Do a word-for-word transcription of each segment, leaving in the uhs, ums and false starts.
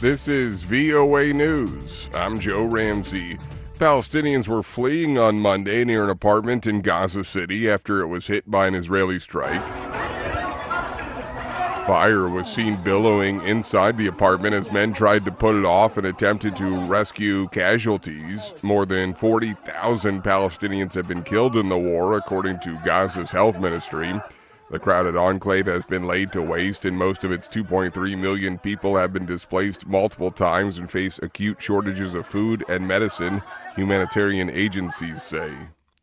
This is V O A News. I'm Joe Ramsey. Palestinians were fleeing on Monday near an apartment in Gaza City after it was hit by an Israeli strike. Fire was seen billowing inside the apartment as men tried to put it off and attempted to rescue casualties. More than forty thousand Palestinians have been killed in the war, according to Gaza's health ministry. The crowded enclave has been laid to waste, and most of its two point three million people have been displaced multiple times and face acute shortages of food and medicine, humanitarian agencies say.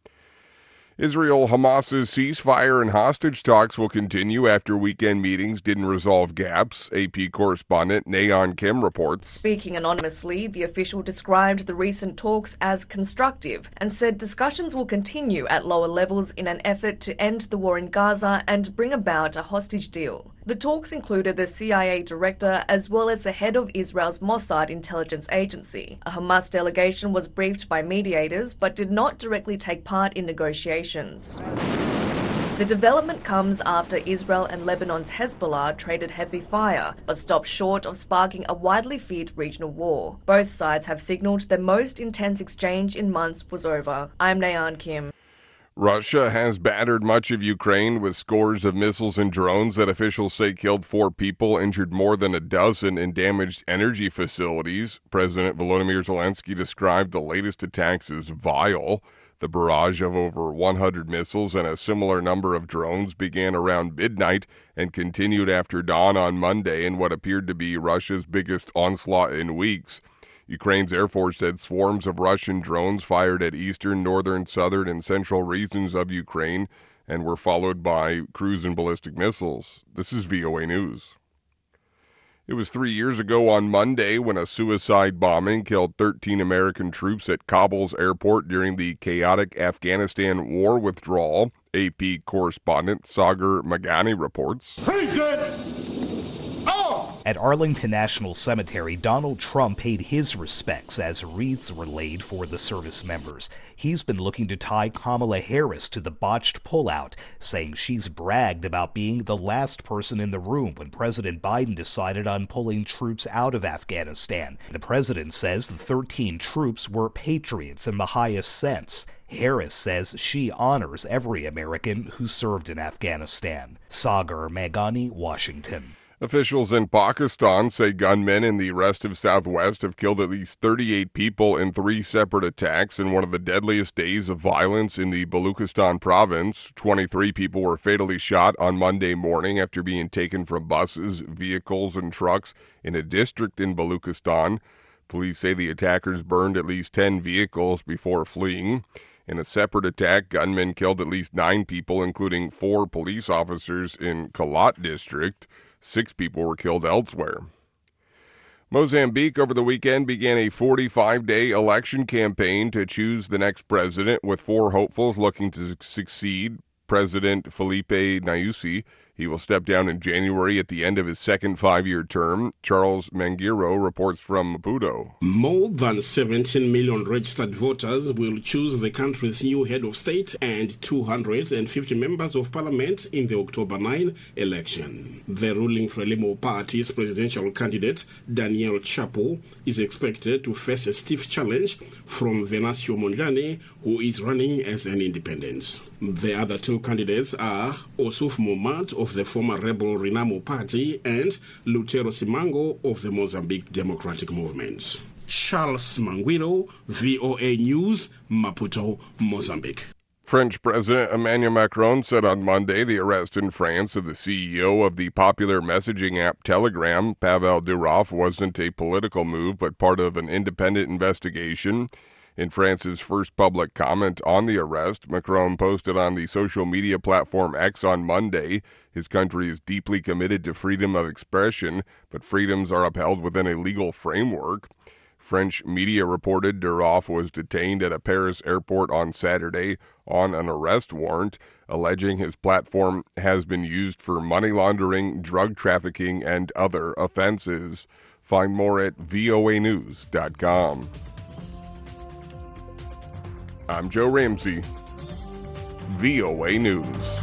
Israel-Hamas's ceasefire and hostage talks will continue after weekend meetings didn't resolve gaps. A P correspondent Nayeon Kim reports. Speaking anonymously, the official described the recent talks as constructive and said discussions will continue at lower levels in an effort to end the war in Gaza and bring about a hostage deal. The talks included the C I A director as well as the head of Israel's Mossad intelligence agency. A Hamas delegation was briefed by mediators but did not directly take part in negotiations. The development comes after Israel and Lebanon's Hezbollah traded heavy fire, but stopped short of sparking a widely feared regional war. Both sides have signaled their most intense exchange in months was over. I'm Nayeon Kim. Russia has battered much of Ukraine with scores of missiles and drones that officials say killed four people, injured more than a dozen, and damaged energy facilities. President Volodymyr Zelensky described the latest attacks as vile. The barrage of over one hundred missiles and a similar number of drones began around midnight and continued after dawn on Monday in what appeared to be Russia's biggest onslaught in weeks. Ukraine's Air Force said swarms of Russian drones fired at eastern, northern, southern, and central regions of Ukraine and were followed by cruise and ballistic missiles. This is V O A News. It was three years ago on Monday when a suicide bombing killed thirteen American troops at Kabul's airport during the chaotic Afghanistan war withdrawal. A P correspondent Sagar Meghani reports. At Arlington National Cemetery, Donald Trump paid his respects as wreaths were laid for the service members. He's been looking to tie Kamala Harris to the botched pullout, saying she's bragged about being the last person in the room when President Biden decided on pulling troops out of Afghanistan. The president says the thirteen troops were patriots in the highest sense. Harris says she honors every American who served in Afghanistan. Sagar Meghani, Washington. Officials in Pakistan say gunmen in the Restive Southwest have killed at least thirty-eight people in three separate attacks in one of the deadliest days of violence in the Baluchistan province. twenty-three people were fatally shot on Monday morning after being taken from buses, vehicles, and trucks in a district in Baluchistan. Police say the attackers burned at least ten vehicles before fleeing. In a separate attack, gunmen killed at least nine people, including four police officers in Kalat district. Six people were killed elsewhere. Mozambique over the weekend began a forty-five day election campaign to choose the next president, with four hopefuls looking to succeed President Felipe Nyusi. He will step down in January at the end of his second five-year term. Charles Mangiro reports from Maputo. More than seventeen million registered voters will choose the country's new head of state and two hundred fifty members of parliament in the October ninth election. The ruling Frelimo party's presidential candidate, Daniel Chapo, is expected to face a stiff challenge from Venancio Mondlane, who is running as an independent. The other two candidates are Osuf Momad of the former rebel Renamo Party and Lutero Simango of the Mozambique Democratic Movement. Charles Manguiro, V O A News, Maputo, Mozambique. French President Emmanuel Macron said on Monday the arrest in France of the C E O of the popular messaging app Telegram, Pavel Durov, wasn't a political move but part of an independent investigation. In France's first public comment on the arrest, Macron posted on the social media platform X on Monday, his country is deeply committed to freedom of expression, but freedoms are upheld within a legal framework. French media reported Durov was detained at a Paris airport on Saturday on an arrest warrant, alleging his platform has been used for money laundering, drug trafficking, and other offenses. Find more at V O A news dot com. I'm Joe Ramsey, V O A News.